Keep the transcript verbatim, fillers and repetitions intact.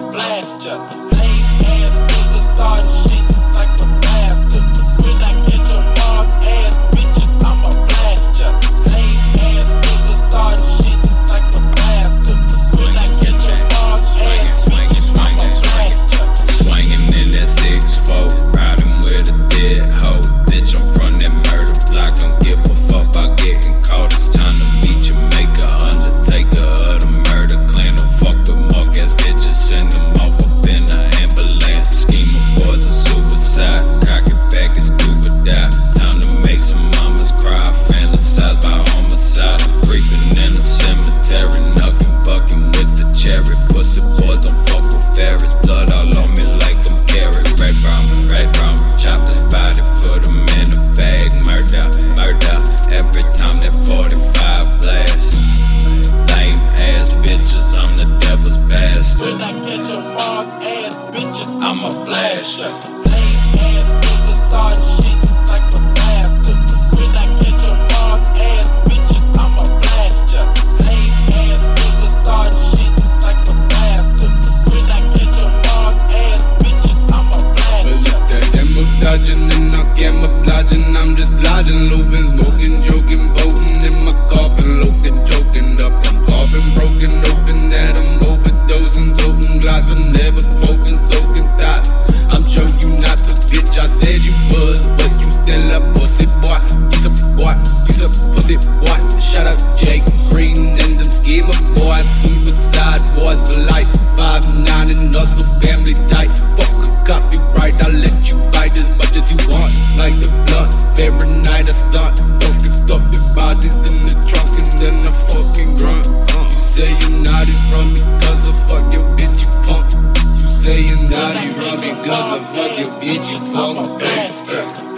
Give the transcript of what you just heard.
blast ya. Lame ass niggas start shit like a bastard. When I get your dog ass bitches, I'ma blast ya. Lame ass niggas start shit like a bastard. When I get your dog ass bitches, I'ma blast ya. Swinging in that six four, riding with a dead hoe. Bitch, I'm from that murder block, don't give a fuck about getting caught. It's time to meet your maker, undertaker of the murder clan. Don't fuck with mark ass bitches, send them off up in the ambulance. Scheme of boys a suicide, cock it back and stupid die. Time to make some mamas cry, fantasize by homicide. I'm creeping in the cemetery, knucking, bucking with the cherry. Pussy boys don't fuck with Ferris, blood all on me like I'm carried. Right round me, right round me, chop his body, put him in a bag. Murder, murder, every time that forty-five blast. Lame ass bitches, I'm the devil's bastard. When I get your dog ass bitches, I'ma blast ya. Lame ass niggas start shit like a bastard. When I get your dog ass bitches, I'ma blast ya. Lame ass niggas start shit like a bastard. When I get your dog ass bitches, I'ma blast Well, ya. it's that demo dodging and I camouflaging. I'm just lodging, looping, smoking, joking, boating in my coffin, looking, joking up. I'm coughing, broken open, that I'm overdosing, toting glass, but never smoking, soaking thoughts. I'm sure you not the bitch I said you was, but you still a pussy boy. He's a boy, he's a pussy boy. Shout out Jake Green and them schemer boys, suicide boys for life. Five nine and hustle family tight. Fuck a copyright, I'll let you bite as much as you want. Like the blunt, every night I stunt. Fucking stuff your bodies in the trunk and then I fucking grunt. Uh, you say you're naughty from me cause I fuck your bitch, you punk. You say you're naughty from me cause I fuck your bitch, you punk. Hey, hey.